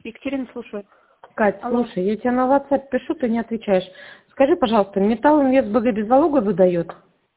Екатерина, слушаю. Кать, Алло. слушай, я тебе на WhatsApp пишу, ты не отвечаешь. Скажи, пожалуйста, Металлинвест БГ без залога выдает?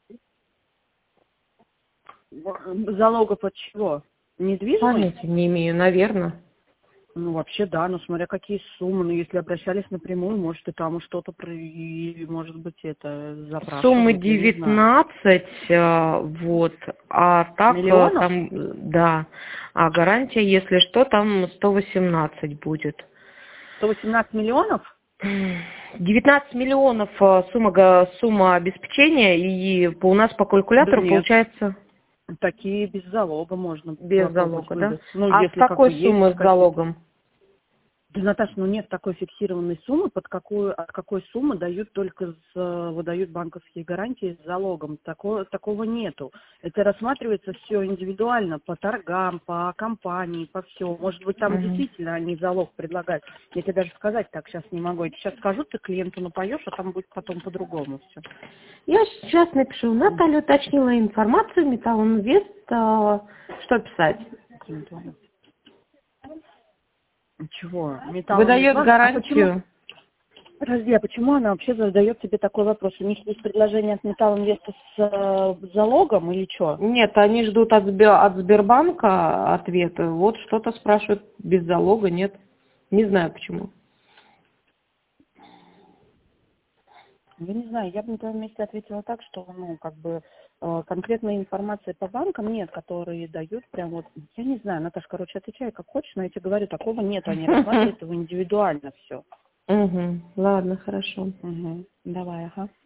Залога под чего? Недвижимость? Понятия не имею, наверное. Ну, вообще, да, но смотря какие суммы. Но если обращались напрямую, может, и там что-то, может быть, это Суммы запрашивают, я не знаю. 19, вот, а так Миллионов? там, да, а гарантия, если что, там 118 будет. 118 миллионов? 19 миллионов сумма обеспечения, и у нас по Да калькулятору нет, получается такие без залога можно без попробовать залога, да? выдать. Ну, А с если как какой бы есть суммы с какие-то. залогом? Да, Наташа, ну нет такой фиксированной суммы, от какой суммы дают выдают банковские гарантии с залогом. Такого нету. Это рассматривается все индивидуально, по торгам, по компании, по всему. Может быть, там Мгм. действительно они залог предлагают. Я тебе даже сказать так сейчас не могу. Я сейчас скажу, ты клиенту напоешь, а там будет потом по-другому все. Я сейчас напишу. Наталья уточнила информацию, Металлинвест, что писать? Чего? Выдает Металлоинвест? А почему? гарантию. Подожди, а почему она вообще задает тебе такой вопрос? У них есть предложение от Металлинвеста с залогом или что? Нет, они ждут от Сбербанка ответа. Вот что-то спрашивают без залога, нет. Не знаю почему. Я не знаю, я бы на твоем месте ответила так, что, ну, как бы, конкретной информации по банкам нет, которые дают прям вот, я не знаю, Наташа, короче, отвечай как хочешь, но я тебе говорю, такого нет, они рассматривают его индивидуально все. Угу. Ладно, хорошо. Угу. Давай, ага.